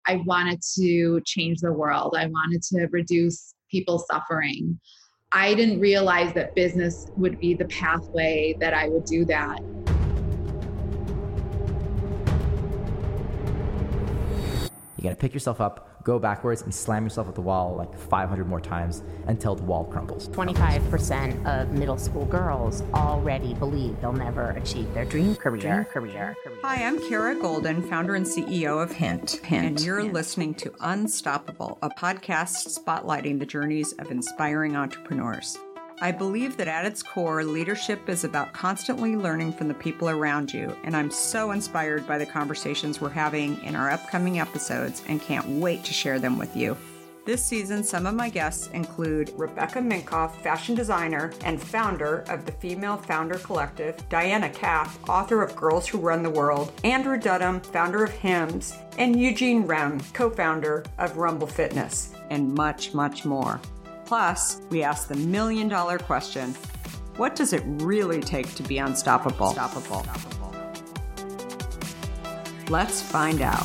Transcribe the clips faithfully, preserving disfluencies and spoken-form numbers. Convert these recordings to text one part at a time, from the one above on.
I wanted to change the world. I wanted to reduce people's suffering. I didn't realize that business would be the pathway that I would do that. You gotta pick yourself up, go backwards, and slam yourself at the wall like five hundred more times until the wall crumbles. twenty-five percent of middle school girls already believe they'll never achieve their dream career. Dream career. Hi, I'm Kara Golden, founder and C E O of Hint. Hint. And you're Hint. listening to Unstoppable, a podcast spotlighting the journeys of inspiring entrepreneurs. I believe that at its core, leadership is about constantly learning from the people around you, and I'm so inspired by the conversations we're having in our upcoming episodes and can't wait to share them with you. This season, some of my guests include Rebecca Minkoff, fashion designer and founder of the Female Founder Collective, Diana Kapp, author of Girls Who Run the World, Andrew Dudum, founder of Hims, and Eugene Rem, co-founder of Rumble Fitness, and much, much more. Plus, we ask the million dollar question, what does it really take to be unstoppable? Unstoppable. Let's find out.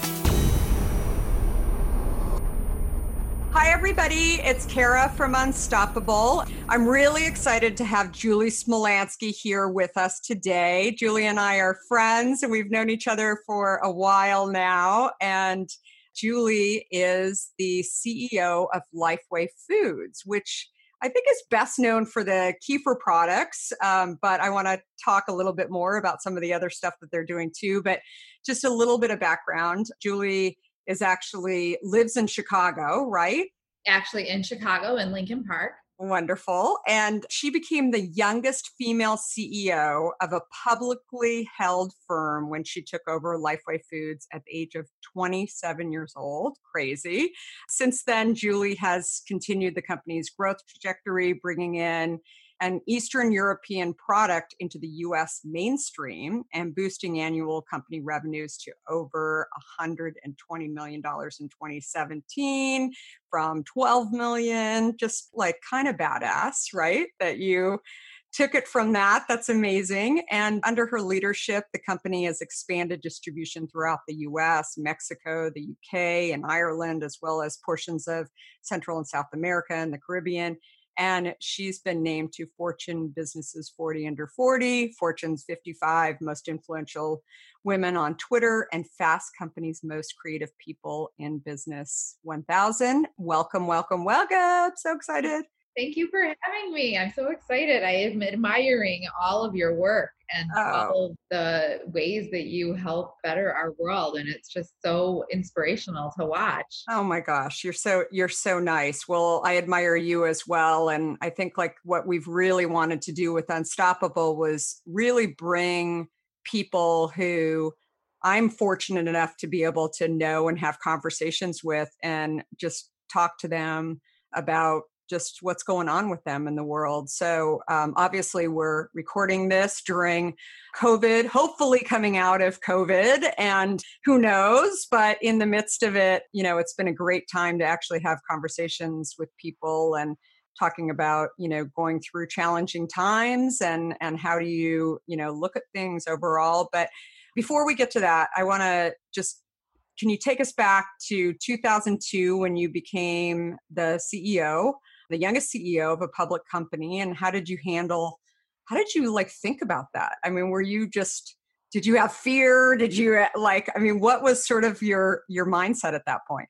Hi, everybody. It's Kara from Unstoppable. I'm really excited to have Julie Smolansky here with us today. Julie and I are friends, and we've known each other for a while now. And Julie is the C E O of Lifeway Foods, which I think is best known for the kefir products. Um, but I want to talk a little bit more about some of the other stuff that they're doing too. But just a little bit of background. Julie is actually lives in Chicago, right? Actually in Chicago in Lincoln Park. Wonderful. And she became the youngest female C E O of a publicly held firm when she took over Lifeway Foods at the age of twenty-seven years old. Crazy. Since then, Julie has continued the company's growth trajectory, bringing in an Eastern European product into the U S mainstream and boosting annual company revenues to over one hundred twenty million dollars in twenty seventeen from twelve million dollars. Just like kind of badass, right? That you took it from that. That's amazing. And under her leadership, the company has expanded distribution throughout the U S, Mexico, the U K, and Ireland, as well as portions of Central and South America and the Caribbean. And she's been named to Fortune Business's forty under forty, Fortune's fifty-five most influential women on Twitter, and Fast Company's most creative people in business one thousand. Welcome, welcome, welcome. So excited. Thank you for having me. I'm so excited. I am admiring all of your work and oh. all of the ways that you help better our world. And it's just so inspirational to watch. Oh my gosh. You're so, you're so nice. Well, I admire you as well. And I think like what we've really wanted to do with Unstoppable was really bring people who I'm fortunate enough to be able to know and have conversations with and just talk to them about just what's going on with them in the world. So um, obviously we're recording this during COVID, hopefully coming out of COVID, and who knows, but in the midst of it, you know, it's been a great time to actually have conversations with people and talking about, you know, going through challenging times and, and how do you, you know, look at things overall. But before we get to that, I want to just can you take us back to two thousand two when you became the C E O? The youngest C E O of a public company, and how did you handle, how did you like think about that? I mean, were you just, did you have fear? Did you like, I mean, what was sort of your, your mindset at that point?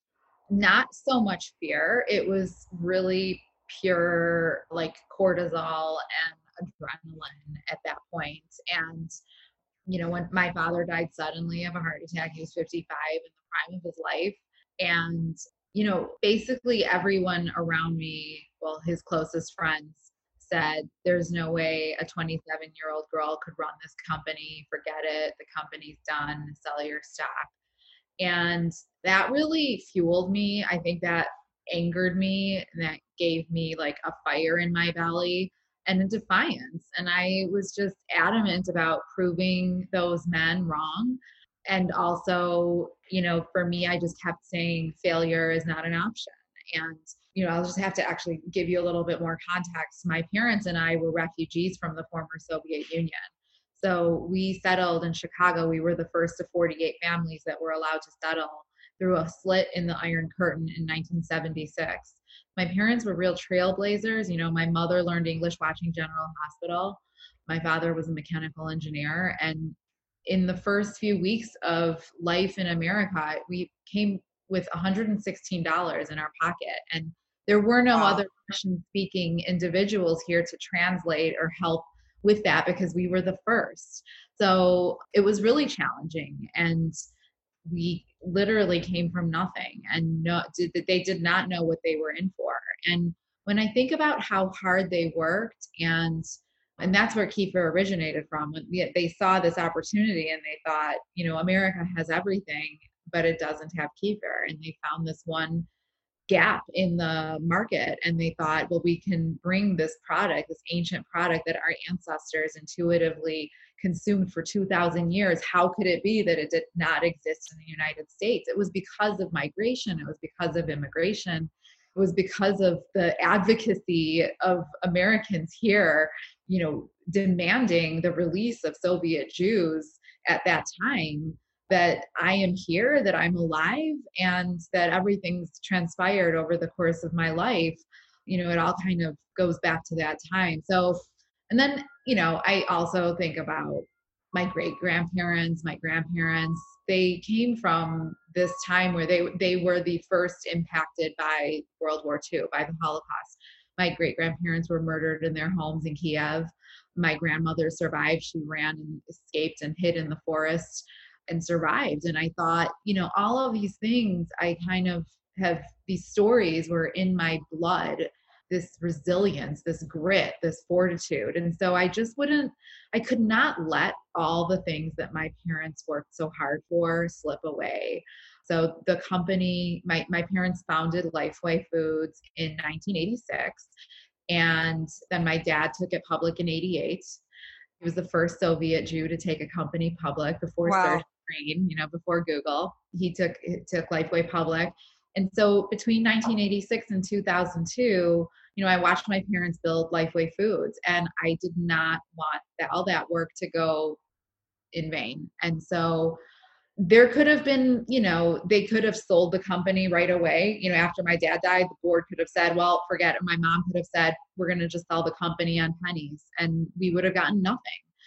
Not so much fear. It was really pure like cortisol and adrenaline at that point. And, you know, when my father died suddenly of a heart attack, he was fifty-five in the prime of his life. And you know, basically everyone around me, well, his closest friends said, there's no way a twenty-seven year old girl could run this company. Forget it. The company's done. Sell your stock. And that really fueled me. I think that angered me and that gave me like a fire in my belly and a defiance. And I was just adamant about proving those men wrong. And also, you know, for me, I just kept saying failure is not an option. And, you know, I'll just have to actually give you a little bit more context. My parents and I were refugees from the former Soviet Union. So we settled in Chicago. We were the first of forty-eight families that were allowed to settle. through a slit in the Iron Curtain in nineteen seventy-six. My parents were real trailblazers. You know, my mother learned English watching General Hospital. My father was a mechanical engineer. And in the first few weeks of life in America, we came with one hundred sixteen dollars in our pocket. And there were no Wow. other Russian speaking individuals here to translate or help with that because we were the first. So it was really challenging. And we literally came from nothing and no, did, they did not know what they were in for. And when I think about how hard they worked, and and that's where kefir originated from. They saw this opportunity and they thought, you know, America has everything, but it doesn't have kefir. And they found this one gap in the market and they thought, well, we can bring this product, this ancient product that our ancestors intuitively consumed for two thousand years. How could it be that it did not exist in the United States? It was because of migration. It was because of immigration. It was because of the advocacy of Americans here, you know, demanding the release of Soviet Jews at that time, that I am here, that I'm alive, and that everything's transpired over the course of my life. You know, it all kind of goes back to that time. So, and then, you know, I also think about my great grandparents, my grandparents. They came from this time where they they were the first impacted by World War Two, by the Holocaust. My great grandparents were murdered in their homes in Kiev. My grandmother survived. She ran and escaped and hid in the forest and survived. And I thought, you know, all of these things, I kind of have, these stories were in my blood, this resilience, this grit, this fortitude. And so I just wouldn't, I could not let all the things that my parents worked so hard for slip away. So the company, my, my parents founded Lifeway Foods in nineteen eighty-six. And then my dad took it public in eighty-eight. He was the first Soviet Jew to take a company public before Wow. search screen, you know, before Google. He took he took Lifeway public. And so between nineteen eighty-six and two thousand two, you know, I watched my parents build Lifeway Foods, and I did not want that all that work to go in vain. And so there could have been, you know, they could have sold the company right away. You know, after my dad died, the board could have said, well, forget it. My mom could have said, we're going to just sell the company on pennies, and we would have gotten nothing.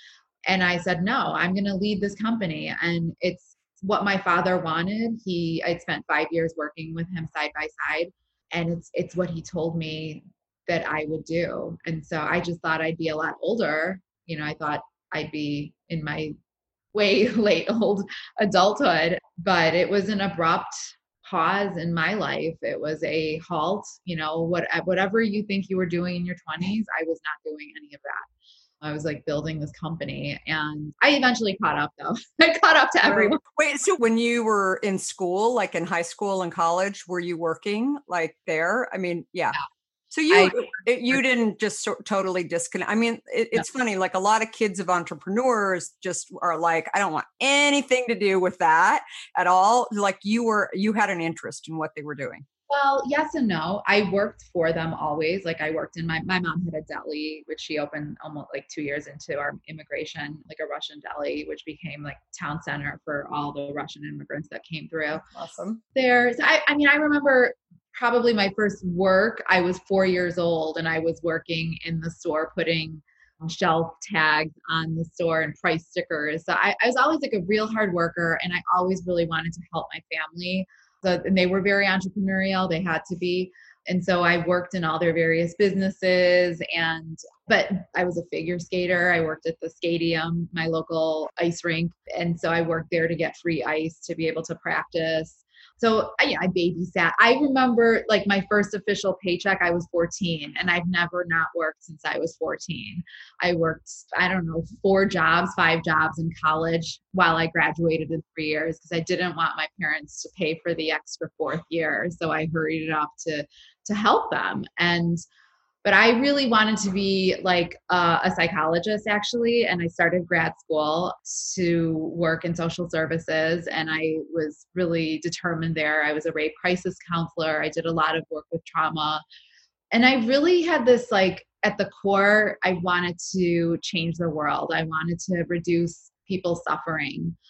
And I said, no, I'm going to lead this company. And it's what my father wanted. He, I'd spent five years working with him side by side, and it's, it's what he told me that I would do. And so I just thought I'd be a lot older. You know, I thought I'd be in my way late old adulthood, but it was an abrupt pause in my life. It was a halt. You know, what, whatever you think you were doing in your twenties, I was not doing any of that. I was like building this company, and I eventually caught up though. I caught up to everyone. Wait, so when you were in school, like in high school and college, were you working like there? I mean, yeah. Yeah. So you I, it, you didn't just so, totally disconnect. I mean, it, it's no. funny. Like a lot of kids of entrepreneurs just are like, I don't want anything to do with that at all. Like you were, you had an interest in what they were doing. Well, yes and no. I worked for them always. Like I worked in my, my mom had a deli, which she opened almost like two years into our immigration, like a Russian deli, which became like town center for all the Russian immigrants that came through. Awesome. There. So I, I mean, I remember probably my first work, I was four years old and I was working in the store putting shelf tags on the store and price stickers. So I, I was always like a real hard worker, and I always really wanted to help my family. So, and they were very entrepreneurial. They had to be. And so I worked in all their various businesses, and, but I was a figure skater. I worked at the Stadium, my local ice rink. And so I worked there to get free ice to be able to practice. So yeah, I babysat. I remember like my first official paycheck, I was fourteen, and I've never not worked since I was fourteen. I worked, I don't know, four jobs, five jobs in college while I graduated in three years because I didn't want my parents to pay for the extra fourth year. So I hurried it up to, to help them. And But I really wanted to be like uh, a psychologist, actually. And I started grad school to work in social services. And I was really determined there. I was a rape crisis counselor. I did a lot of work with trauma. And I really had this, like, at the core, I wanted to change the world. I wanted to reduce people's suffering.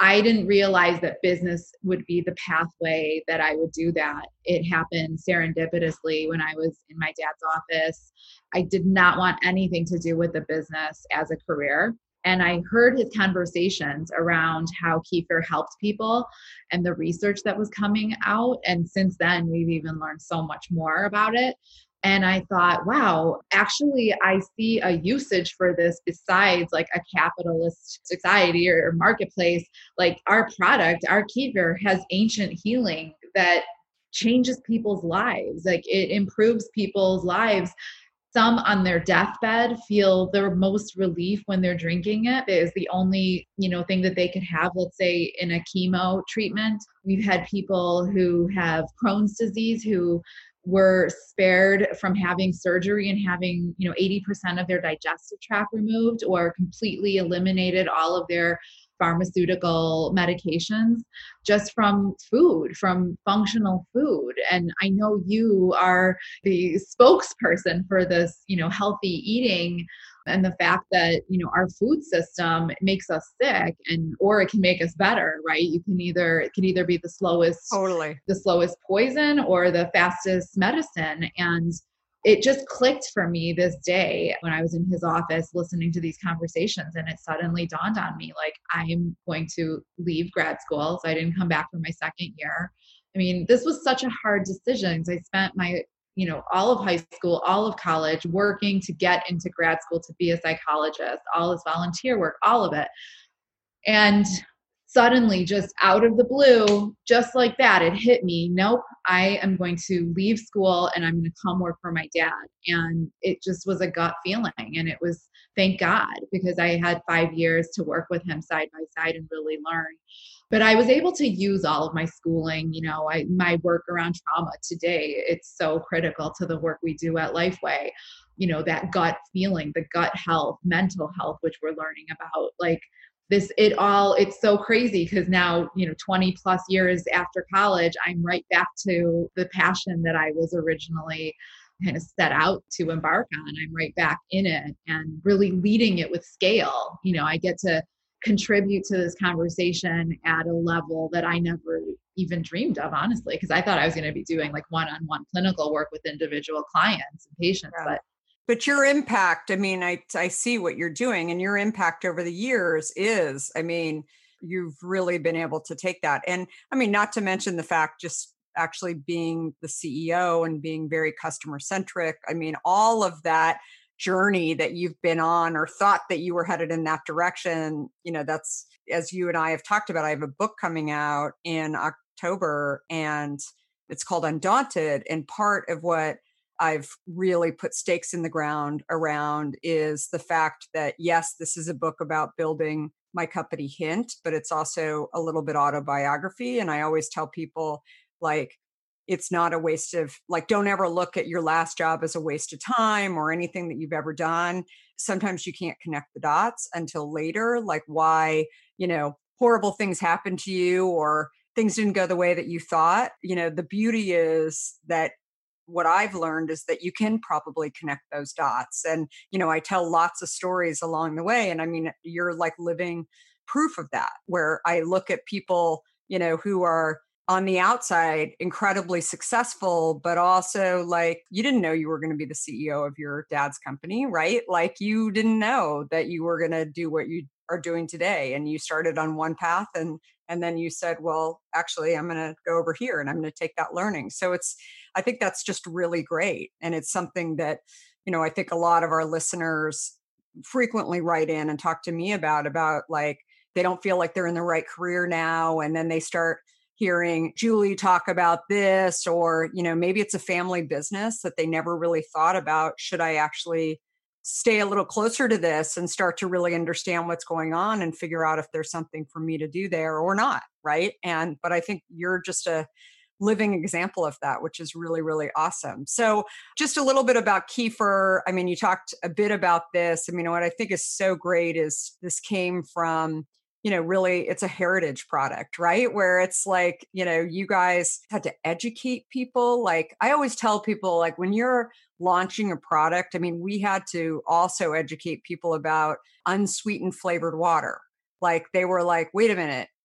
I didn't realize that business would be the pathway that I would do that. It happened serendipitously when I was in my dad's office. I did not want anything to do with the business as a career. And I heard his conversations around how kefir helped people and the research that was coming out. And since then, we've even learned so much more about it. And I thought, wow, actually, I see a usage for this besides like a capitalist society or marketplace. Like our product, our kefir has ancient healing that changes people's lives. Like it improves people's lives. Some on their deathbed feel the most relief when they're drinking it. It is the only, you know, thing that they could have, let's say in a chemo treatment. We've had people who have Crohn's disease who were spared from having surgery and having, you know, eighty percent of their digestive tract removed or completely eliminated all of their pharmaceutical medications just from food, from functional food. And I know you are the spokesperson for this, you know, healthy eating and the fact that, you know, our food system makes us sick and, or it can make us better, right? You can either, it can either be the slowest, totally the slowest poison or the fastest medicine. And it just clicked for me this day when I was in his office listening to these conversations, and it suddenly dawned on me, like, I'm going to leave grad school. So I didn't come back for my second year. I mean, this was such a hard decision. I spent my, you know, all of high school, all of college working to get into grad school to be a psychologist, all this volunteer work, all of it. And suddenly, just out of the blue, just like that, it hit me. Nope, I am going to leave school and I'm going to come work for my dad. And it just was a gut feeling. And it was, thank God, because I had five years to work with him side by side and really learn. But I was able to use all of my schooling, you know, I, my work around trauma today, it's so critical to the work we do at Lifeway. You know, that gut feeling, the gut health, mental health, which we're learning about, like, this, it all, it's so crazy because now, you know, twenty plus years after college, I'm right back to the passion that I was originally kind of set out to embark on. I'm right back in it and really leading it with scale. You know, I get to contribute to this conversation at a level that I never even dreamed of, honestly, because I thought I was going to be doing like one-on-one clinical work with individual clients and patients, yeah. but But your impact, I mean, I, I see what you're doing, and your impact over the years is, I mean, you've really been able to take that. And I mean, not to mention the fact just actually being the C E O and being very customer centric. I mean, all of that journey that you've been on or thought that you were headed in that direction, you know, that's, as you and I have talked about, I have a book coming out in October and it's called Undaunted. And part of what I've really put stakes in the ground around is the fact that, yes, this is a book about building my company Hint, but it's also a little bit autobiography. And I always tell people, like, it's not a waste of, like, don't ever look at your last job as a waste of time or anything that you've ever done. Sometimes you can't connect the dots until later, like why, you know, horrible things happen to you or things didn't go the way that you thought. You know, the beauty is that what I've learned is that you can probably connect those dots. And, you know, I tell lots of stories along the way. And I mean, you're like living proof of that, where I look at people, you know, who are on the outside incredibly successful, but also like, you didn't know you were going to be the C E O of your dad's company, right? Like you didn't know that you were going to do what you are doing today. And you started on one path and and then you said, well, actually, I'm going to go over here and I'm going to take that learning. So it's, I think that's just really great. And it's something that, you know, I think a lot of our listeners frequently write in and talk to me about, about like, they don't feel like they're in the right career now. And then they start hearing Julie talk about this, or, you know, maybe it's a family business that they never really thought about. Should I actually stay a little closer to this and start to really understand what's going on and figure out if there's something for me to do there or not, right? And, but I think you're just a living example of that, which is really, really awesome. So just a little bit about kefir. I mean, you talked a bit about this. I mean, what I think is so great is this came from, you know, really, it's a heritage product, right? Where it's like, you know, you guys had to educate people. Like I always tell people, like when you're launching a product, I mean, we had to also educate people about unsweetened flavored water. Like they were like, wait a minute,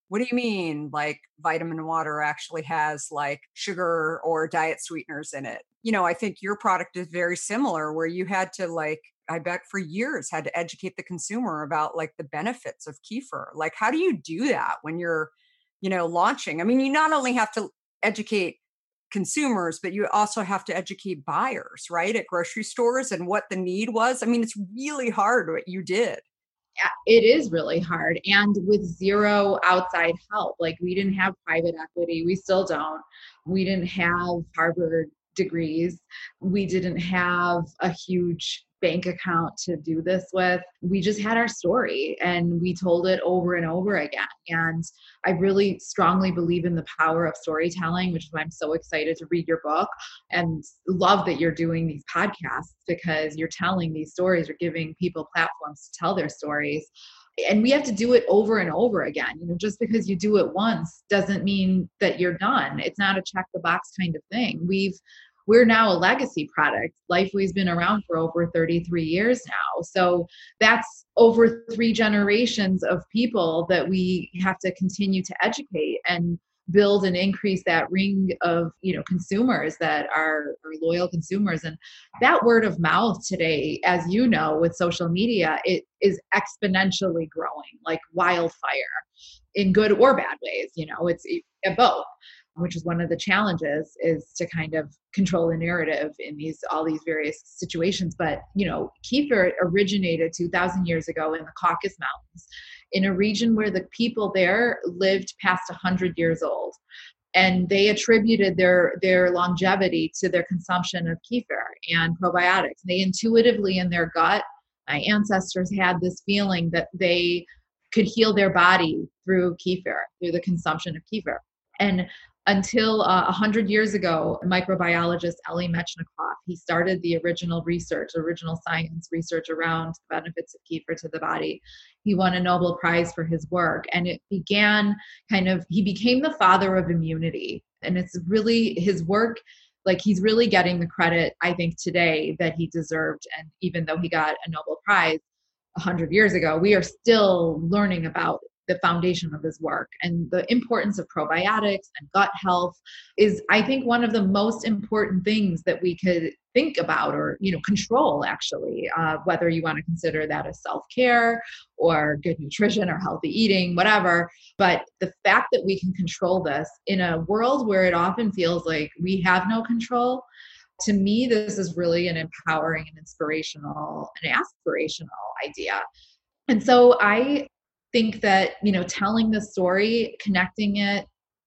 what do you mean like vitamin water actually has like sugar or diet sweeteners in it? You know, I think your product is very similar where you had to like, I bet for years had to educate the consumer about like the benefits of kefir. Like, how do you do that when you're, you know, launching? I mean, you not only have to educate consumers, but you also have to educate buyers, right? At grocery stores and what the need was. I mean, it's really hard what you did. Yeah, it is really hard. And with zero outside help, like we didn't have private equity. We still don't. We didn't have Harvard degrees. We didn't have a huge bank account to do this with. We just had our story and we told it over and over again. And I really strongly believe in the power of storytelling, which is why I'm so excited to read your book and love that you're doing these podcasts because you're telling these stories, you're giving people platforms to tell their stories. And we have to do it over and over again. You know, just because you do it once doesn't mean that you're done. It's not a check the box kind of thing. We've We're now a legacy product. Lifeway's been around for over thirty-three years now. So that's over three generations of people that we have to continue to educate and build and increase that ring of, you know, consumers that are, are loyal consumers. And that word of mouth today, as you know, with social media, it is exponentially growing like wildfire in good or bad ways. You know, it's it, both, which is one of the challenges is to kind of control the narrative in these, all these various situations. But, you know, kefir originated two thousand years ago in the Caucasus Mountains in a region where the people there lived past one hundred years old. And they attributed their, their longevity to their consumption of kefir and probiotics. They intuitively in their gut, my ancestors had this feeling that they could heal their body through kefir, through the consumption of kefir. And until uh, one hundred years ago, microbiologist Elie Metchnikoff, he started the original research, original science research around the benefits of kefir to the body. He won a Nobel Prize for his work. And it began kind of, he became the father of immunity. And it's really his work, like he's really getting the credit, I think, today that he deserved. And even though he got a Nobel Prize one hundred years ago, we are still learning about the foundation of his work. And the importance of probiotics and gut health is, I think, one of the most important things that we could think about or, you know, control actually, uh, whether you want to consider that as self-care or good nutrition or healthy eating, whatever. But the fact that we can control this in a world where it often feels like we have no control, to me, this is really an empowering and inspirational and aspirational idea. And so I think that, you know, telling the story, connecting it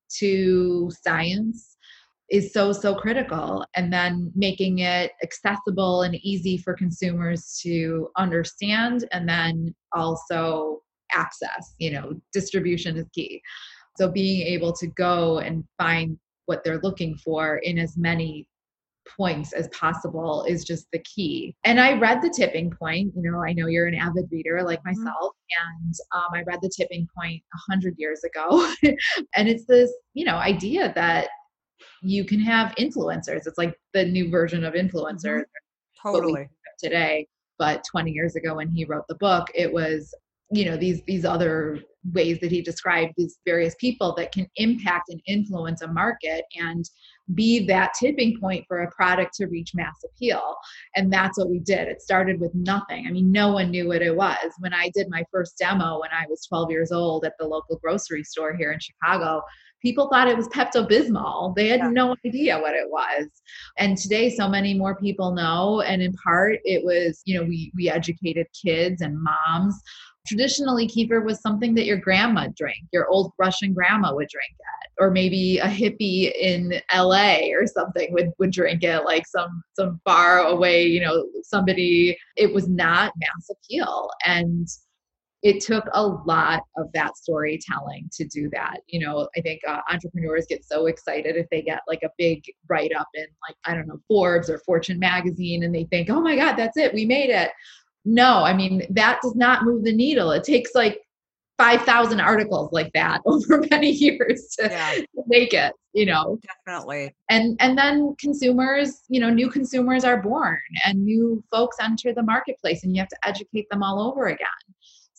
to science is so, so critical. And then making it accessible and easy for consumers to understand and then also access, you know, distribution is key. So being able to go and find what they're looking for in as many points as possible is just the key. And I read The Tipping Point. You know, I know you're an avid reader like myself, and um, I read The Tipping Point a hundred years ago. And it's this, you know, idea that you can have influencers. It's like the new version of influencers. Mm-hmm. Totally. Today, but twenty years ago when he wrote the book, it was, you know, these these other ways that he described these various people that can impact and influence a market and be that tipping point for a product to reach mass appeal. And that's what we did. It started with nothing. I mean, no one knew what it was. When I did my first demo when I was twelve years old at the local grocery store here in Chicago, people thought it was Pepto-Bismol. They had yeah. no idea what it was. And today, so many more people know. And in part, it was, you know, we we educated kids and moms. Traditionally, kefir was something that your grandma drank, your old Russian grandma would drink it, or maybe a hippie in L A or something would, would drink it, like some some far away, you know, somebody. It was not mass appeal. And it took a lot of that storytelling to do that. You know, I think uh, entrepreneurs get so excited if they get like a big write up in like, I don't know, Forbes or Fortune magazine, and they think, oh my God, that's it. We made it. No, I mean, that does not move the needle. It takes like five thousand articles like that over many years to, yeah. to make it, you know. Definitely. And and then consumers, you know, new consumers are born and new folks enter the marketplace and you have to educate them all over again.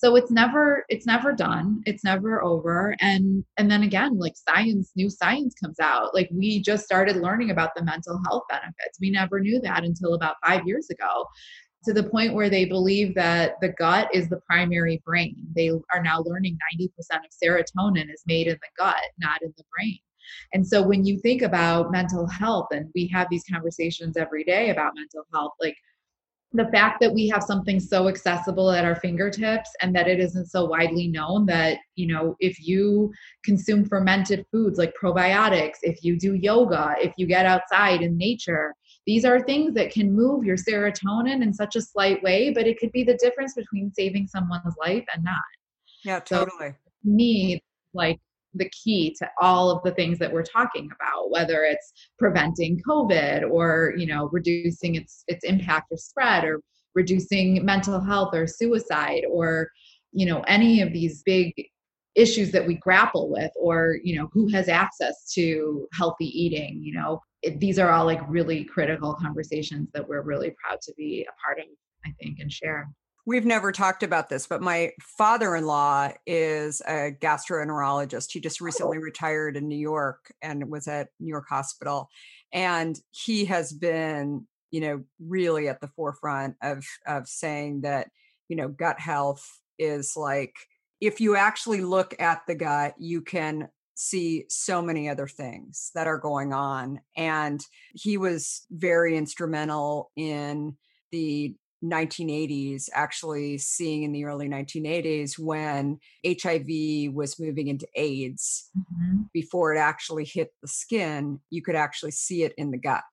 So it's never it's never done. It's never over. And and then again, like science, new science comes out. Like we just started learning about the mental health benefits. We never knew that until about five years ago, to the point where they believe that the gut is the primary brain. They are now learning ninety percent of serotonin is made in the gut, not in the brain. And so when you think about mental health, and we have these conversations every day about mental health, like the fact that we have something so accessible at our fingertips and that it isn't so widely known that, you know, if you consume fermented foods like probiotics, if you do yoga, if you get outside in nature, these are things that can move your serotonin in such a slight way, but it could be the difference between saving someone's life and not. Yeah, So totally. me, like the key to all of the things that we're talking about, whether it's preventing COVID or, you know, reducing its its impact or spread, or reducing mental health or suicide, or, you know, any of these big issues that we grapple with, or, you know, who has access to healthy eating, you know, it, these are all like really critical conversations that we're really proud to be a part of, I think, and share. We've never talked about this, but my father-in-law is a gastroenterologist. He just recently retired in New York and was at New York Hospital. And he has been, you know, really at the forefront of, of saying that, you know, gut health is like, if you actually look at the gut, you can see so many other things that are going on. And he was very instrumental in the nineteen eighties, actually seeing in the early nineteen eighties when H I V was moving into AIDS. Mm-hmm. Before it actually hit the skin, you could actually see it in the gut.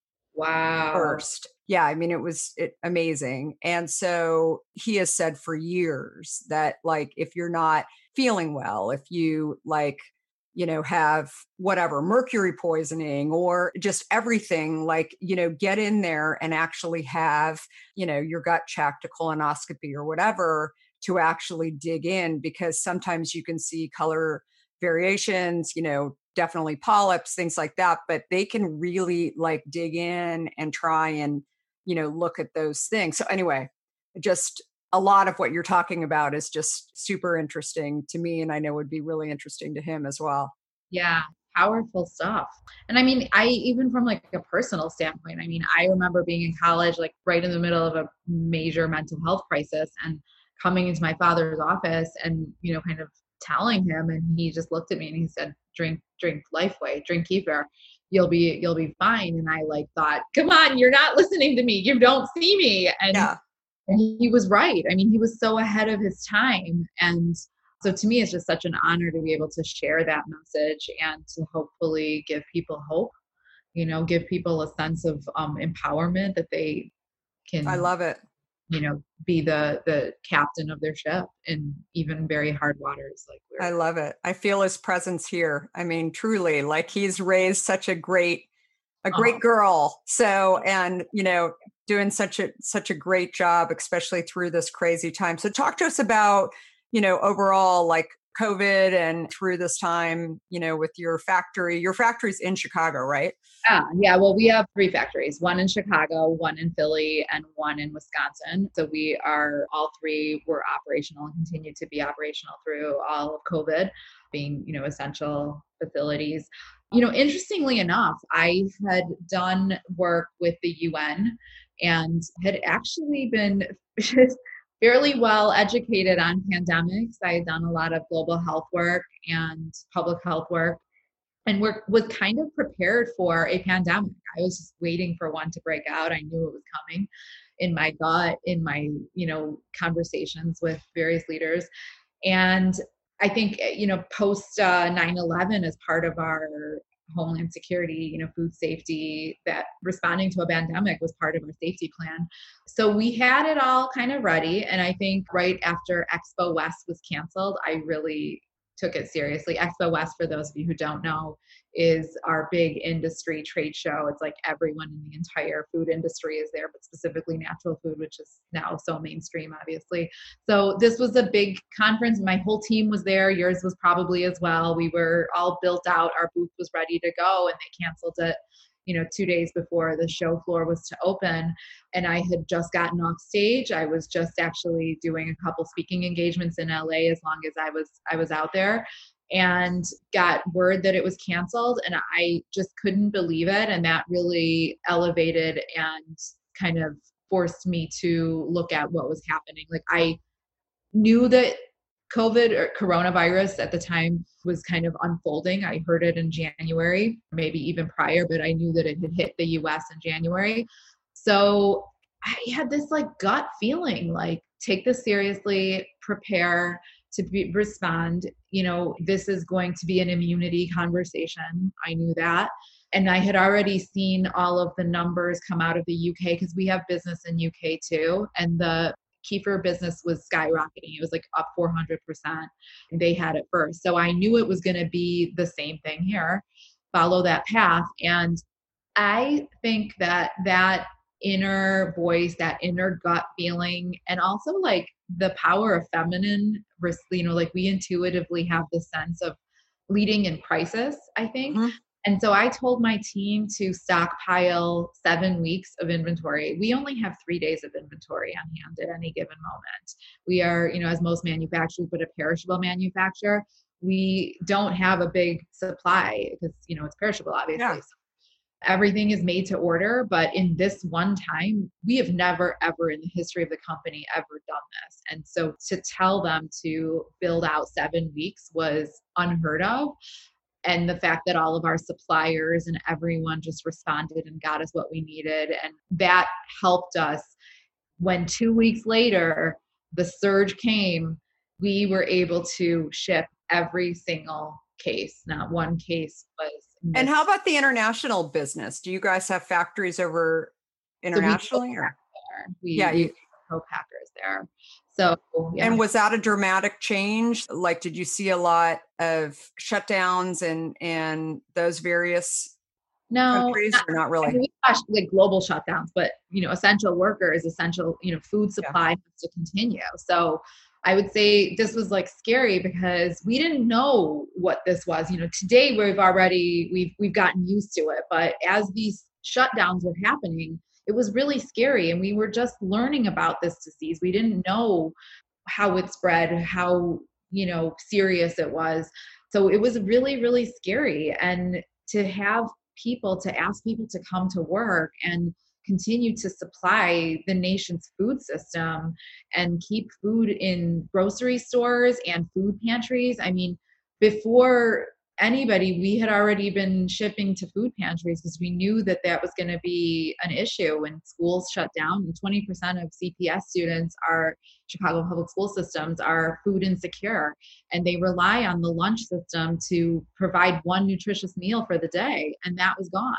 Wow. First. Yeah, I mean, it was it, amazing. And so he has said for years that, like, if you're not feeling well, if you like, you know, have whatever, mercury poisoning or just everything, like, you know, get in there and actually have, you know, your gut checked, a colonoscopy or whatever, to actually dig in, because sometimes you can see color variations, you know, definitely polyps, things like that, but they can really like dig in and try and, you know, look at those things. So anyway, just a lot of what you're talking about is just super interesting to me, and I know would be really interesting to him as well. Yeah, powerful stuff. And I mean, I even from like a personal standpoint, I mean, I remember being in college, like right in the middle of a major mental health crisis, and coming into my father's office and, you know, kind of telling him, and he just looked at me and he said, drink, drink Lifeway, drink kefir. You'll be, you'll be fine. And I like thought, come on, you're not listening to me. You don't see me. And Yeah. And he was right. I mean, he was so ahead of his time. And so to me, it's just such an honor to be able to share that message and to hopefully give people hope, you know, give people a sense of um, empowerment that they can, I love it. you know, be the, the captain of their ship in even very hard waters. Like we're. I love it. I feel his presence here. I mean, truly, like he's raised such a great, a great Oh. girl. So, and, you know, doing such a, such a great job, especially through this crazy time. So talk to us about, you know, overall, like COVID and through this time, you know, with your factory. Your factory's in Chicago, right? Ah, yeah, well, we have three factories, one in Chicago, one in Philly, and one in Wisconsin. So we are, all three were operational and continue to be operational through all of COVID, being, you know, essential facilities. You know, interestingly enough, I had done work with the U N and had actually been fairly well educated on pandemics. I had done a lot of global health work and public health work, and were, was kind of prepared for a pandemic. I was just waiting for one to break out. I knew it was coming in my gut, in my, you know, conversations with various leaders. And I think, you know, post uh, nine eleven, as part of our Homeland Security, you know, food safety, that responding to a pandemic was part of our safety plan. So we had it all kind of ready. And I think right after Expo West was canceled, I really took it seriously. Expo West, for those of you who don't know, is our big industry trade show. It's like everyone in the entire food industry is there, but specifically natural food, which is now so mainstream, obviously. So this was a big conference. My whole team was there. Yours was probably as well. We were all built out. Our booth was ready to go, and they canceled it you know, two days before the show floor was to open. And I had just gotten off stage. I was just actually doing a couple speaking engagements in L A as long as I was, I was out there, and got word that it was canceled. And I just couldn't believe it. And that really elevated and kind of forced me to look at what was happening. Like, I knew that COVID or coronavirus at the time was kind of unfolding. I heard it in January, maybe even prior, but I knew that it had hit the U S in January. So I had this like gut feeling, like, take this seriously, prepare to be, respond. You know, this is going to be an immunity conversation. I knew that. And I had already seen all of the numbers come out of the U K, because we have business in U K too. And the kefir business was skyrocketing. It was like up four hundred percent. They had it first. So I knew it was going to be the same thing here, follow that path. And I think that that inner voice, that inner gut feeling, and also like the power of feminine, you know, like we intuitively have the sense of leading in crisis, I think. Mm-hmm. And so I told my team to stockpile seven weeks of inventory. We only have three days of inventory on hand at any given moment. We are, you know, as most manufacturers, but a perishable manufacturer, we don't have a big supply because, you know, it's perishable, obviously. Yeah. So everything is made to order. But in this one time, we have never, ever in the history of the company ever done this. And so to tell them to build out seven weeks was unheard of. And the fact that all of our suppliers and everyone just responded and got us what we needed. And that helped us when two weeks later, the surge came, we were able to ship every single case. Not one case was missed. And how about the international business? Do you guys have factories over internationally? So we, we, yeah, we you co-packers there. So, yeah. And was that a dramatic change? Like, did you see a lot of shutdowns and and those various no, countries, not, or not really? I mean, we watched like global shutdowns, but you know, essential workers, essential, you know, food supply yeah. has to continue. So I would say this was like scary because we didn't know what this was. You know, today we've already we've we've gotten used to it, but as these shutdowns were happening, it was really scary. And we were just learning about this disease. We didn't know how it spread, how, you know, serious it was. So it was really, really scary. And to have people, to ask people to come to work and continue to supply the nation's food system and keep food in grocery stores and food pantries. I mean, before anybody, we had already been shipping to food pantries because we knew that that was going to be an issue when schools shut down. And twenty percent of C P S students are Chicago public school systems are food insecure, and they rely on the lunch system to provide one nutritious meal for the day, and that was gone.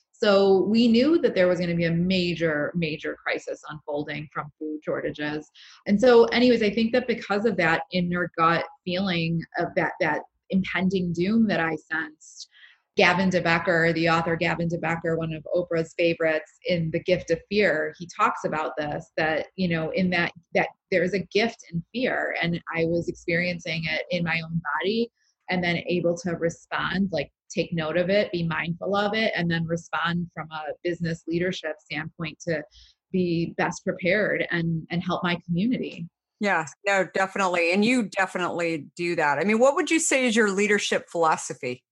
So we knew that there was going to be a major, major crisis unfolding from food shortages. And so anyways, I think that because of that inner gut feeling of that, that impending doom that I sensed, Gavin de Becker, the author Gavin de Becker, one of Oprah's favorites in The Gift of Fear, he talks about this, that, you know, in that, that there's a gift in fear. And I was experiencing it in my own body and then able to respond, like take note of it, be mindful of it, and then respond from a business leadership standpoint to be best prepared and, and help my community. Yeah, no, definitely. And you definitely do that. I mean, what would you say is your leadership philosophy?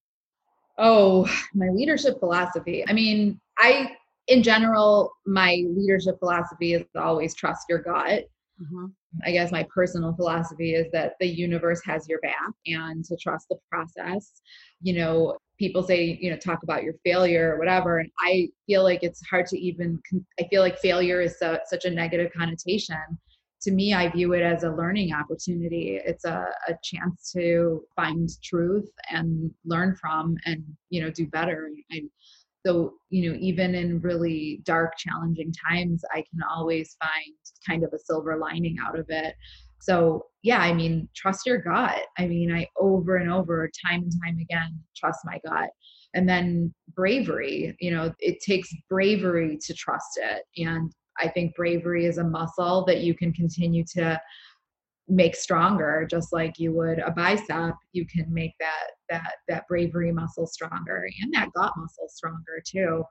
Oh, my leadership philosophy. I mean, I, in general, my leadership philosophy is always trust your gut. Mm-hmm. I guess my personal philosophy is that the universe has your back and to trust the process. You know, people say, you know, talk about your failure or whatever. And I feel like it's hard to even, I feel like failure is so, such a negative connotation. To me, I view it as a learning opportunity. It's a, a chance to find truth and learn from and, you know, do better. I, so, you know, even in really dark, challenging times, I can always find kind of a silver lining out of it. So, yeah, I mean, trust your gut. I mean, I over and over, time and time again, trust my gut. And then bravery, you know, it takes bravery to trust it. And I think bravery is a muscle that you can continue to make stronger, just like you would a bicep. You can make that that that bravery muscle stronger and that gut muscle stronger too.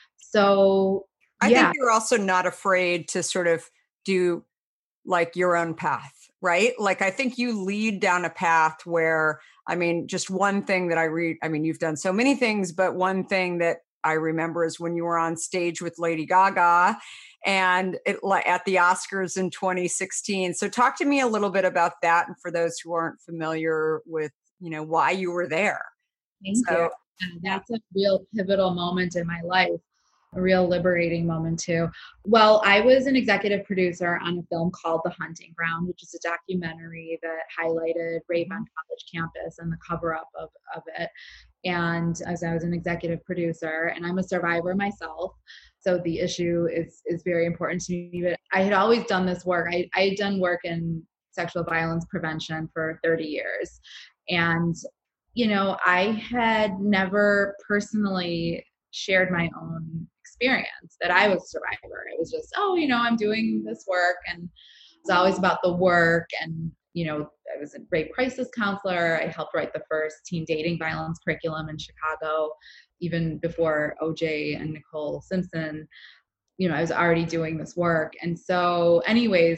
So I yeah. think you're also not afraid to sort of do like your own path, right? Like, I think you lead down a path where, I mean, just one thing that I read, I mean, you've done so many things, but one thing that I remember is when you were on stage with Lady Gaga and it, at the Oscars in twenty sixteen. So talk to me a little bit about that. And for those who aren't familiar with, you know, why you were there. Thank so, you. And that's a real pivotal moment in my life. A real liberating moment too. Well, I was an executive producer on a film called The Hunting Ground, which is a documentary that highlighted rape on college campus and the cover up of, of it. And as I was an executive producer, and I'm a survivor myself, so the issue is is very important to me. But I had always done this work. I, I had done work in sexual violence prevention for thirty years. And, you know, I had never personally shared my own experience that I was a survivor. It was just, oh, you know, I'm doing this work, and it's always about the work. And, you know, I was a rape crisis counselor. I helped write the first teen dating violence curriculum in Chicago, even before O J and Nicole Simpson. You know, I was already doing this work. And so anyways,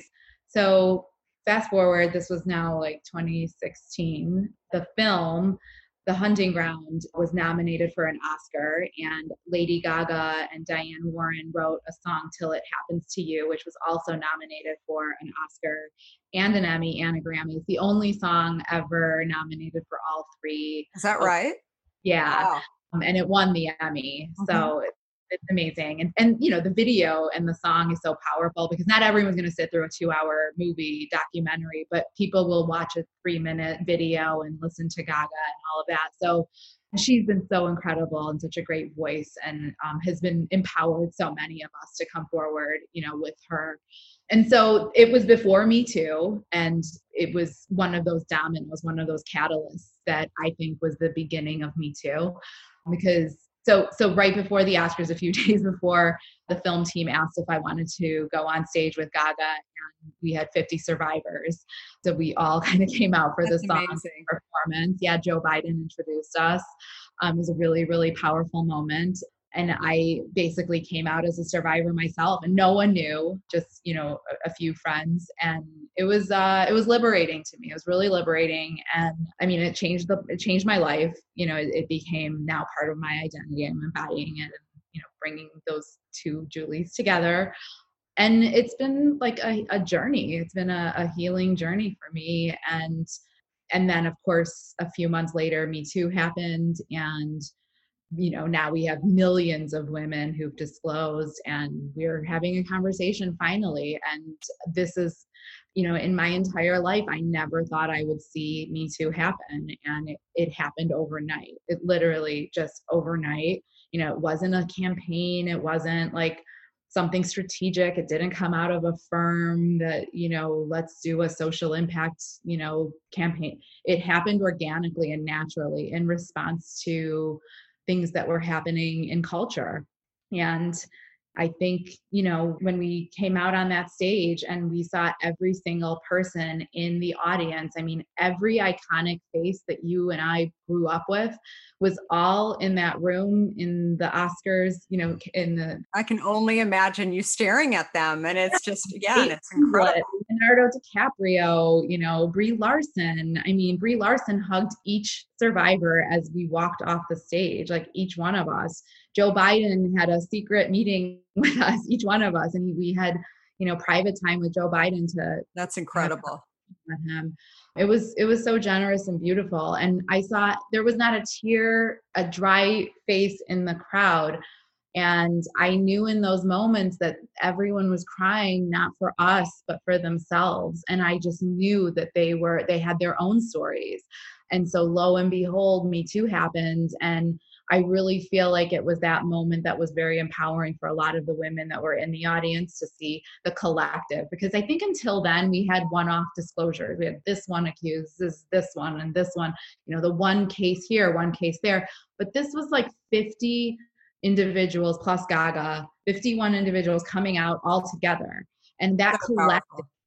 so fast forward, this was now like twenty sixteen, the film The Hunting Ground was nominated for an Oscar, and Lady Gaga and Diane Warren wrote a song, Till It Happens to You, which was also nominated for an Oscar and an Emmy and a Grammy. It's the only song ever nominated for all three. Is that right? Yeah. Wow. Um, and it won the Emmy. Mm-hmm. So it's, it's amazing. And, and, you know, the video and the song is so powerful because not everyone's going to sit through a two hour movie documentary, but people will watch a three minute video and listen to Gaga and all of that. So she's been so incredible and such a great voice, and um, has been empowered so many of us to come forward, you know, with her. And so it was before Me Too, and it was one of those dominoes, one of those catalysts that I think was the beginning of Me Too, because So, so right before the Oscars, a few days before, the film team asked if I wanted to go on stage with Gaga, and we had fifty survivors. So we all kind of came out for That's the song amazing. performance. Yeah, Joe Biden introduced us. Um, it was a really, really powerful moment. And I basically came out as a survivor myself, and no one knew, just, you know, a, a few friends. And it was, uh, it was liberating to me. It was really liberating. And I mean, it changed the, it changed my life. You know, it, it became now part of my identity. I'm embodying it, and, you know, bringing those two Julies together. And it's been like a, a journey. It's been a, a healing journey for me. And, and then of course, a few months later, Me Too happened, and you know, now we have millions of women who've disclosed, and we're having a conversation finally. And this is, you know, in my entire life, I never thought I would see Me Too happen. And it, it happened overnight. It literally just overnight, you know, it wasn't a campaign. It wasn't like something strategic. It didn't come out of a firm that, you know, let's do a social impact, you know, campaign. It happened organically and naturally in response to things that were happening in culture. And I think, you know, when we came out on that stage and we saw every single person in the audience, I mean, every iconic face that you and I grew up with was all in that room in the Oscars, you know, in the... I can only imagine you staring at them, and it's just, yeah, and it's incredible. Leonardo DiCaprio, you know, Brie Larson. I mean, Brie Larson hugged each survivor as we walked off the stage, like each one of us. Joe Biden had a secret meeting with us, each one of us, and we had, you know, private time with Joe Biden to... That's incredible. With him. It was, it was so generous and beautiful. And I saw there was not a tear, a dry face in the crowd. And I knew in those moments that everyone was crying, not for us, but for themselves. And I just knew that they were, they had their own stories. And so lo and behold, Me Too happened. And I really feel like it was that moment that was very empowering for a lot of the women that were in the audience to see the collective. Because I think until then we had one-off disclosures. We had this one accused, this, this one, and this one, you know, the one case here, one case there. But this was like fifty individuals plus Gaga, fifty-one individuals coming out all together. And that That's collective powerful.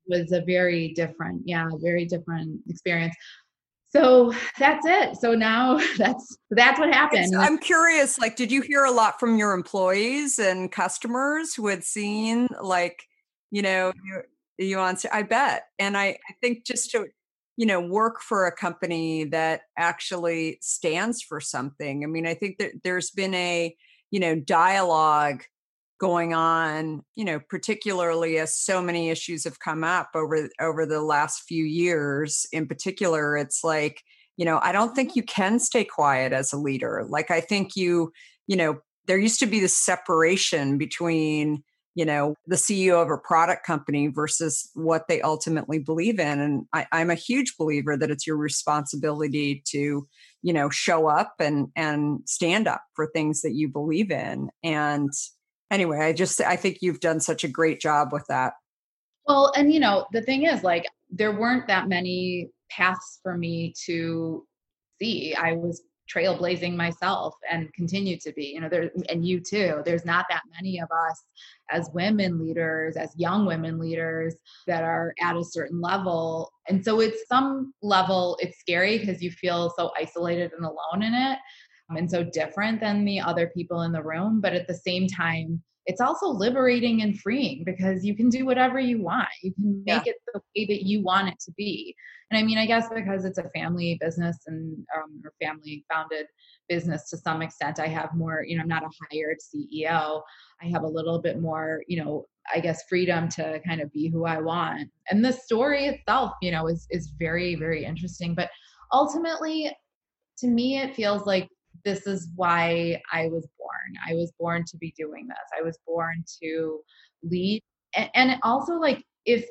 was a very different, yeah, very different experience. So that's it. So now that's that's what It's, happened. I'm curious, like, did you hear a lot from your employees and customers who had seen, like, you know, you, you on, I bet. And I, I think just to, you know, work for a company that actually stands for something. I mean, I think that there's been a, you know, dialogue going on, you know, particularly as so many issues have come up over over the last few years. In particular, it's like, you know, I don't think you can stay quiet as a leader. Like, I think you, you know, there used to be this separation between, you know, the C E O of a product company versus what they ultimately believe in. And I, I'm a huge believer that it's your responsibility to, you know, show up and and stand up for things that you believe in. And anyway, I just, I think you've done such a great job with that. Well, and you know, the thing is, like, there weren't that many paths for me to see. I was trailblazing myself and continue to be, you know, there, and you too. There's not that many of us as women leaders, as young women leaders that are at a certain level. And so it's some level, it's scary because you feel so isolated and alone in it, and so different than the other people in the room. But at the same time, it's also liberating and freeing because you can do whatever you want. You can make Yeah. it the way that you want it to be. And I mean, I guess because it's a family business and um, or family founded business to some extent, I have more, you know, I'm not a hired C E O. I have a little bit more, you know, I guess freedom to kind of be who I want. And the story itself, you know, is is very, very interesting. But ultimately, to me, it feels like this is why I was born. I was born to be doing this. I was born to lead. And, and also, like, if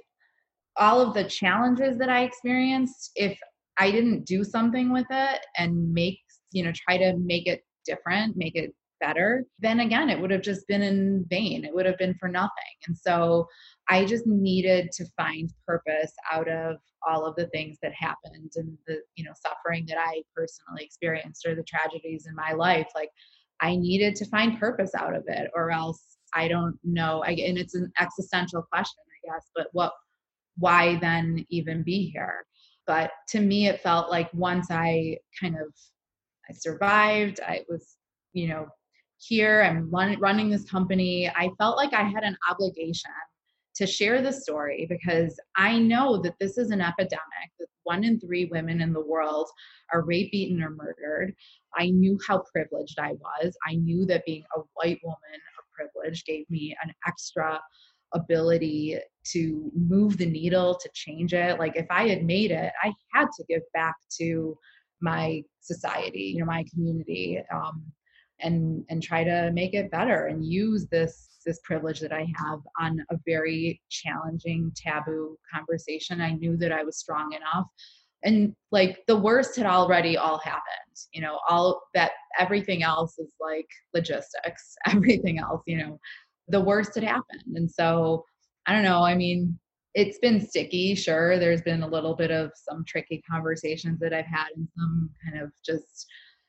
all of the challenges that I experienced, if I didn't do something with it and make, you know, try to make it different, make it better, then again, it would have just been in vain. It would have been for nothing. And so I just needed to find purpose out of all of the things that happened and the, you know, suffering that I personally experienced or the tragedies in my life. Like, I needed to find purpose out of it, or else I don't know. I, and it's an existential question, I guess, but what, why then even be here? But to me, it felt like once I kind of, I survived, I was, you know, here, I'm run, running this company. I felt like I had an obligation to share the story because I know that this is an epidemic, that one in three women in the world are raped, beaten, or murdered. I knew how privileged I was. I knew that being a white woman of privilege gave me an extra ability to move the needle, to change it. Like, if I had made it, I had to give back to my society, you know, my community, um, and and try to make it better and use this this privilege that I have on a very challenging, taboo conversation. I knew that I was strong enough. And like, the worst had already all happened, you know, all that, everything else is like logistics, everything else, you know, the worst had happened. And so I don't know. I mean, it's been sticky. Sure. There's been a little bit of some tricky conversations that I've had, and some kind of just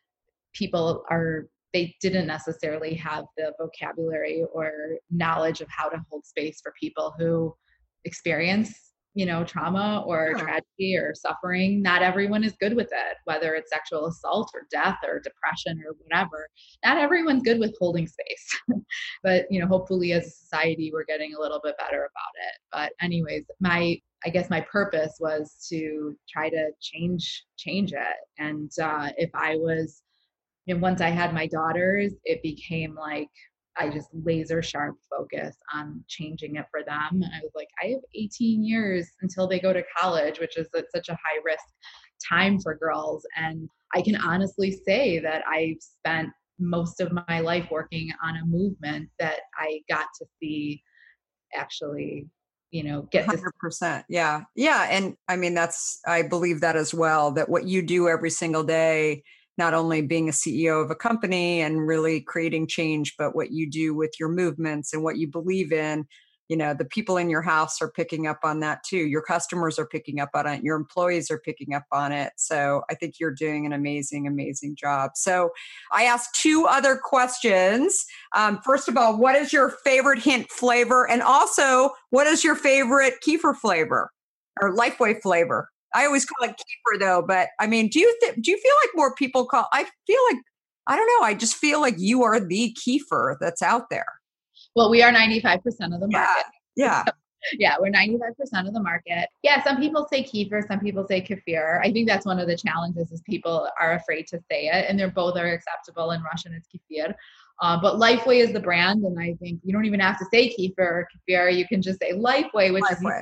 people are, they didn't necessarily have the vocabulary or knowledge of how to hold space for people who experience, you know, trauma or Yeah. tragedy or suffering. Not everyone is good with it, whether it's sexual assault or death or depression or whatever. Not everyone's good with holding space. But, you know, hopefully as a society, we're getting a little bit better about it. But anyways, my, I guess my purpose was to try to change, change it. And uh, if I was, and once I had my daughters, it became like I just laser sharp focus on changing it for them. I was like, I have eighteen years until they go to college, which is such a high risk time for girls. And I can honestly say that I've spent most of my life working on a movement that I got to see actually, you know, get to. one hundred percent. Yeah. Yeah. And I mean, that's, I believe that as well, that what you do every single day, not only being a C E O of a company and really creating change, but what you do with your movements and what you believe in, you know, the people in your house are picking up on that too. Your customers are picking up on it. Your employees are picking up on it. So I think you're doing an amazing, amazing job. So I asked two other questions. Um, first of all, what is your favorite hint flavor? And also, what is your favorite kefir flavor or Lifeway flavor? I always call it kefir though, but I mean, do you th- do you feel like more people call, I feel like, I don't know. I just feel like you are the kefir that's out there. Well, we are ninety-five percent of the market. Yeah. So, yeah, we're ninety-five percent of the market. Yeah, some people say kefir, some people say kefir. I think that's one of the challenges is people are afraid to say it, and they're both are acceptable. In Russian, it's kefir. Uh, but Lifeway is the brand, and I think you don't even have to say kefir or kefir. You can just say Lifeway, which Lifeway. is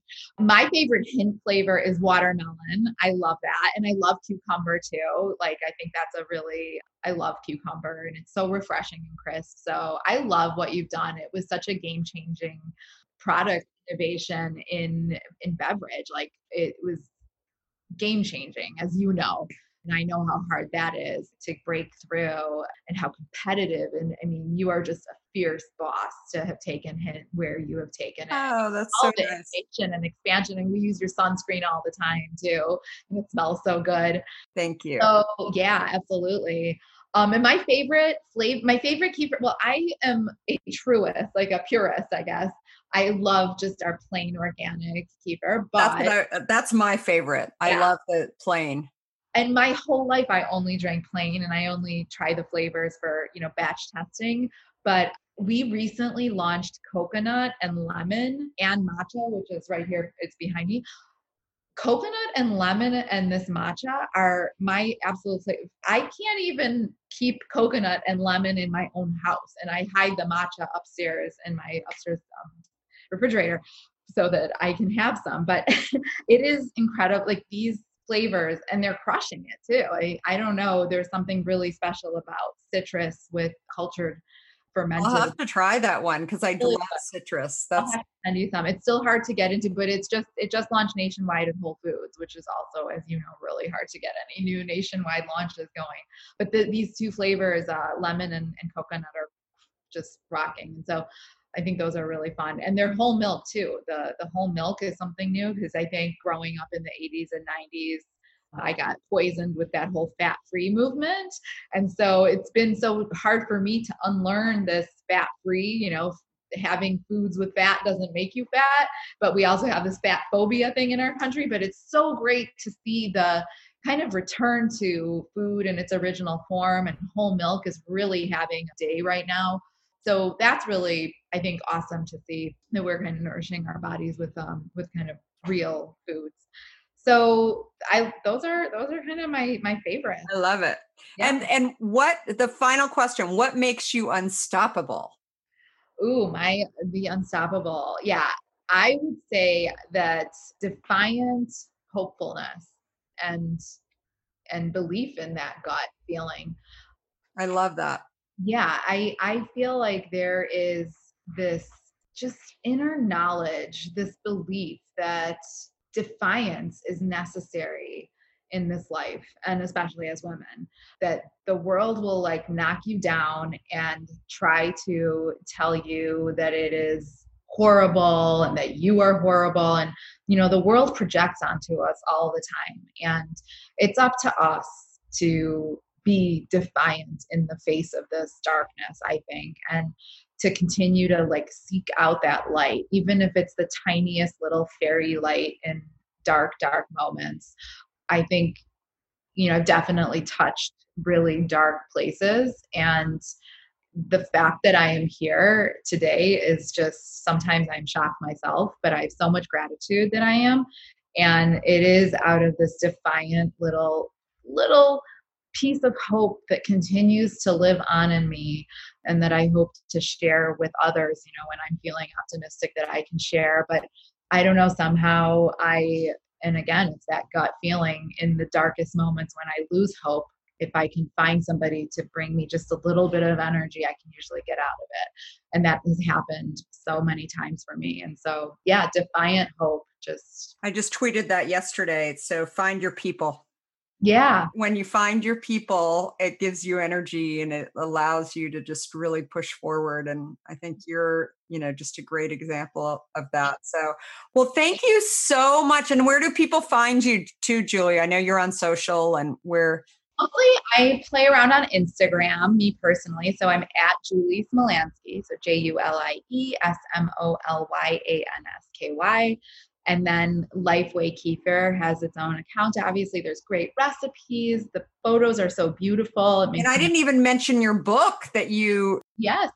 my favorite hint flavor is watermelon. I love that. And I love cucumber too. Like, I think that's a really, I love cucumber and it's so refreshing and crisp. So I love what you've done. It was such a game changing product innovation in, in beverage. Like it was game changing, as you know. And I know how hard that is to break through and how competitive. And I mean, you are just a fierce boss to have taken it where you have taken it. Oh, that's all so the nice. innovation and expansion. And we use your sunscreen all the time too. And it smells so good. Thank you. So yeah, absolutely. Um, and my favorite flavor, my favorite kefir, well, I am a truist, like a purist, I guess. I love just our plain organic kefir, but that's, what I, that's my favorite. I Yeah. love the plain. And my whole life, I only drank plain and I only try the flavors for, you know, batch testing. But we recently launched coconut and lemon and matcha, which is right here. It's behind me. Coconut and lemon and this matcha are my absolute favorite. I can't even keep coconut and lemon in my own house. And I hide the matcha upstairs in my upstairs um, refrigerator so that I can have some. But it is incredible. Like these flavors, and they're crushing it too. I, I don't know. There's something really special about citrus with cultured fermented. I'll have to try that one because I Really love fun. citrus. I'll That's have to send you some. It's still hard to get into, but it's just it just launched nationwide at Whole Foods, which is also, as you know, really hard to get any new nationwide launches going. But the, these two flavors, uh, lemon and, and coconut, are just rocking. And so I think those are really fun. And they're whole milk too. The the whole milk is something new because I think growing up in the eighties and nineties, I got poisoned with that whole fat-free movement. And so it's been so hard for me to unlearn this fat-free, you know, having foods with fat doesn't make you fat, but we also have this fat phobia thing in our country. But it's so great to see the kind of return to food in its original form, and whole milk is really having a day right now. So that's really, I think, awesome to see that we're kind of nourishing our bodies with um with kind of real foods. So I those are those are kind of my my favorites. I love it. Yeah. And and what the final question? What makes you unstoppable? Ooh, my the unstoppable. Yeah, I would say that defiant hopefulness and and belief in that gut feeling. I love that. Yeah, I I feel like there is this just inner knowledge, this belief that defiance is necessary in this life, and especially as women, that the world will like knock you down and try to tell you that it is horrible and that you are horrible. And, you know, the world projects onto us all the time. And it's up to us to be defiant in the face of this darkness, I think, and to continue to like seek out that light, even if it's the tiniest little fairy light in dark, dark moments. I think, you know, definitely touched really dark places. And the fact that I am here today is just, sometimes I'm shocked myself, but I have so much gratitude that I am. And it is out of this defiant little, little piece of hope that continues to live on in me, and that I hope to share with others, you know, when I'm feeling optimistic, that I can share. But I don't know, somehow I, and again, it's that gut feeling in the darkest moments when I lose hope. If I can find somebody to bring me just a little bit of energy, I can usually get out of it. And that has happened so many times for me. And so, yeah, defiant hope. Just, I just tweeted that yesterday. So find your people. Yeah. When you find your people, it gives you energy and it allows you to just really push forward. And I think you're, you know, just a great example of that. So, well, thank you so much. And where do people find you too, Julie? I know you're on social and where. Mostly I play around on Instagram, me personally. So I'm at Julie Smolansky. So J U L I E S M O L Y A N S K Y. And then Lifeway Kefir has its own account. Obviously, there's great recipes. The photos are so beautiful. It makes and I didn't even mention your book that you. Yes,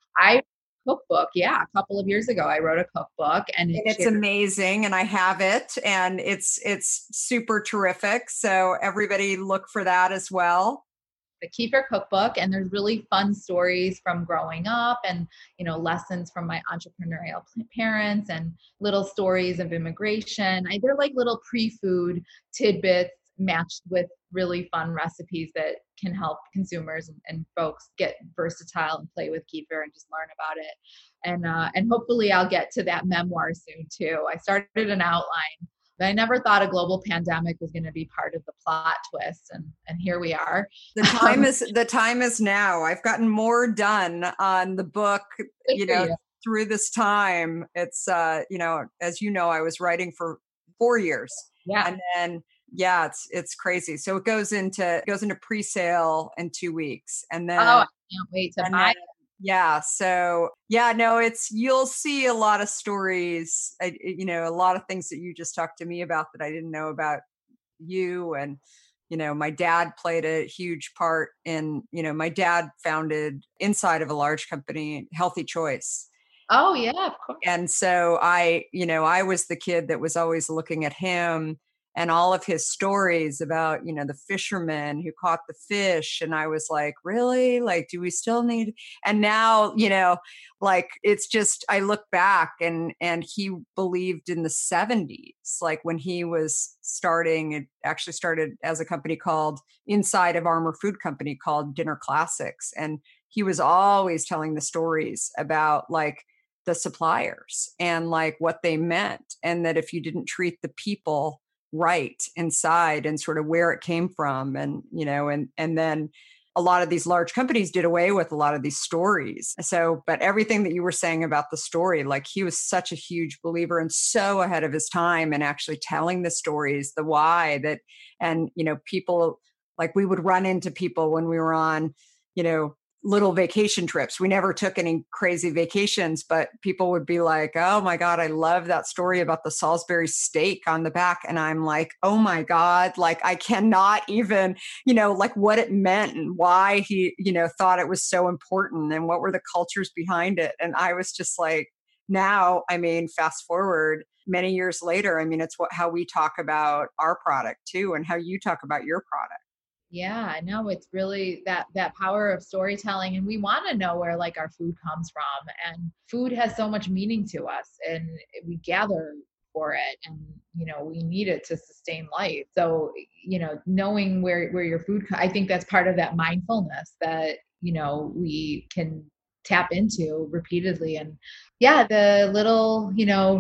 I cookbook. Yeah, a couple of years ago, I wrote a cookbook, and, it and it's shared- amazing. And I have it, and it's it's super terrific. So everybody look for that as well. The Kefir Cookbook, and there's really fun stories from growing up and, you know, lessons from my entrepreneurial parents and little stories of immigration. I, they're like little pre-food tidbits matched with really fun recipes that can help consumers and, and folks get versatile and play with kefir and just learn about it. And uh, and hopefully I'll get to that memoir soon too. I started an outline. I never thought a global pandemic was going to be part of the plot twist, and and here we are. The time is the time is now. I've gotten more done on the book, you know, you. through this time. It's uh, you know, as you know, I was writing for four years, yeah, and then yeah, it's it's crazy. So it goes into it goes into pre-sale in two weeks, and then oh, I can't wait to buy it. Yeah. So yeah, no, it's, you'll see a lot of stories, I, you know, a lot of things that you just talked to me about that I didn't know about you. And, you know, my dad played a huge part in, you know, my dad founded inside of a large company, Healthy Choice. Oh yeah, of course. And so I, you know, I was the kid that was always looking at him and all of his stories about, you know, the fisherman who caught the fish. And I was like, really? Like, do we still need? And now, you know, like, it's just, I look back and, and he believed in the seventies, like when he was starting, it actually started as a company called inside of Armour Food Company called Dinner Classics. And he was always telling the stories about like the suppliers and like what they meant. And that if you didn't treat the people right inside and sort of where it came from, and you know, and and then a lot of these large companies did away with a lot of these stories. So, but everything that you were saying about the story, like he was such a huge believer and so ahead of his time and actually telling the stories, the why that, and you know, people, like we would run into people when we were on, you know, little vacation trips. We never took any crazy vacations, but people would be like, oh my God, I love that story about the Salisbury steak on the back. And I'm like, oh my God, like I cannot even, you know, like what it meant and why he, you know, thought it was so important and what were the cultures behind it. And I was just like, now, I mean, fast forward many years later, I mean, it's what, how we talk about our product too, and how you talk about your product. Yeah, I know, it's really that that power of storytelling, and we want to know where like our food comes from, and food has so much meaning to us, and we gather for it, and you know, we need it to sustain life. So, you know, knowing where where your food, I think that's part of that mindfulness that, you know, we can tap into repeatedly. And yeah, the little, you know,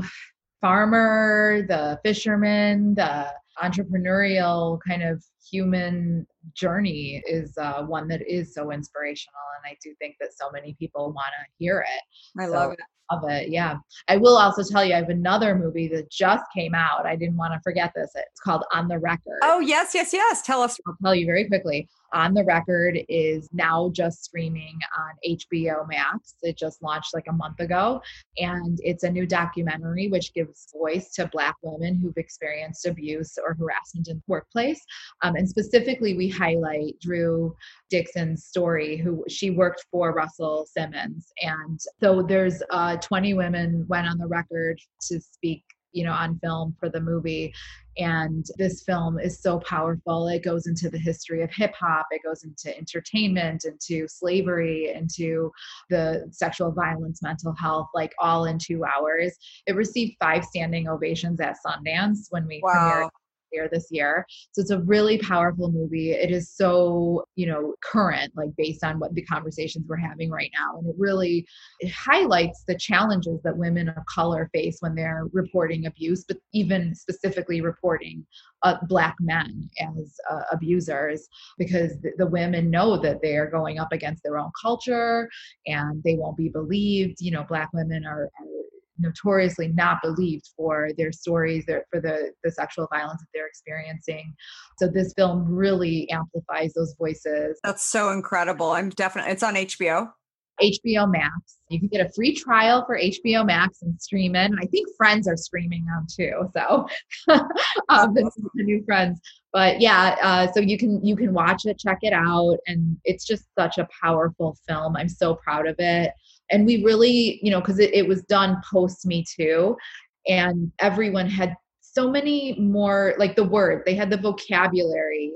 farmer, the fisherman, the entrepreneurial kind of human journey is uh, one that is so inspirational. And I do think that so many people want to hear it. I so, love it. Love it. Yeah. I will also tell you, I have another movie that just came out. I didn't want to forget this. It's called On the Record. Oh, yes, yes, yes. Tell us. I'll tell you very quickly. On the Record is now just streaming on H B O Max. It just launched like a month ago. And it's a new documentary which gives voice to Black women who've experienced abuse or harassment in the workplace. Um, and specifically, we highlight Drew Dixon's story, who she worked for Russell Simmons. And so there's uh, twenty women went on the record to speak, you know, on film for the movie. And this film is so powerful. It goes into the history of hip hop. It goes into entertainment, into slavery, into the sexual violence, mental health, like all in two hours. It received five standing ovations at Sundance when we wow. premiered. there this year. So it's a really powerful movie. It is so, you know, current, like based on what the conversations we're having right now. And it really it highlights the challenges that women of color face when they're reporting abuse, but even specifically reporting uh, Black men as uh, abusers, because the, the women know that they are going up against their own culture and they won't be believed. You know, Black women are, are notoriously not believed for their stories, their, for the, the sexual violence that they're experiencing. So this film really amplifies those voices. That's so incredible. I'm definitely, it's on H B O. H B O Max. You can get a free trial for H B O Max and stream it. And I think Friends are streaming now too. So um, this is the new Friends. But yeah, uh, so you can you can watch it, check it out, and it's just such a powerful film. I'm so proud of it. And we really, you know, because it, it was done post Me Too, and everyone had so many more, like the word, they had the vocabulary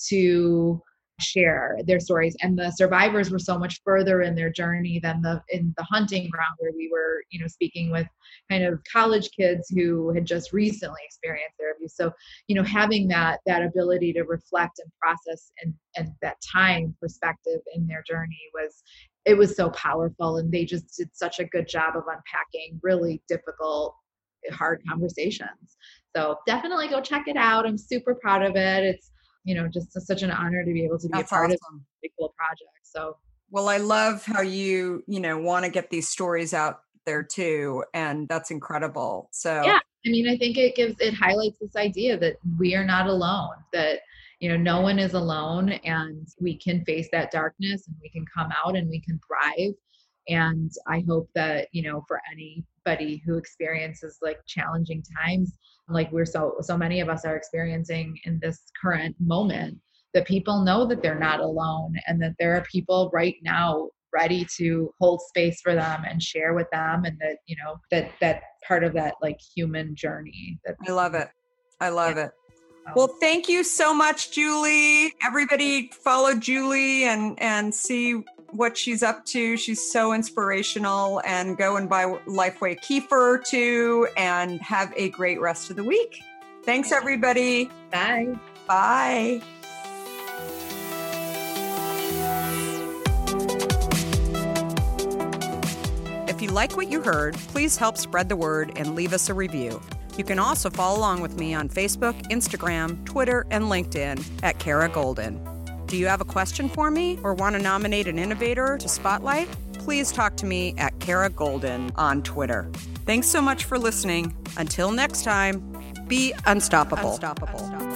to share their stories, and the survivors were so much further in their journey than the in the hunting ground, where we were, you know, speaking with kind of college kids who had just recently experienced their abuse. So, you know, having that that ability to reflect and process and and that time perspective in their journey was, it was so powerful. And they just did such a good job of unpacking really difficult, hard conversations. So definitely go check it out. I'm super proud of it. It's, you know, just a, such an honor to be able to be That's a part awesome. of a really cool project. So, well, I love how you, you know, want to get these stories out there too. And that's incredible. So yeah, I mean, I think it gives, it highlights this idea that we are not alone, that, you know, no one is alone, and we can face that darkness and we can come out and we can thrive. And I hope that, you know, for anybody who experiences like challenging times, like we're so, so many of us are experiencing in this current moment, that people know that they're not alone, and that there are people right now ready to hold space for them and share with them. And that, you know, that, that part of that like human journey. That I love it. I love yeah. it. Well, thank you so much, Julie. Everybody follow Julie and, and see what she's up to. She's so inspirational, and go and buy Lifeway Kefir too, and have a great rest of the week. Thanks, everybody. Bye. Bye. If you like what you heard, please help spread the word and leave us a review. You can also follow along with me on Facebook, Instagram, Twitter, and LinkedIn at Kara Goldin. Do you have a question for me or want to nominate an innovator to spotlight? Please talk to me at Kara Goldin on Twitter. Thanks so much for listening. Until next time, be unstoppable. Unstoppable.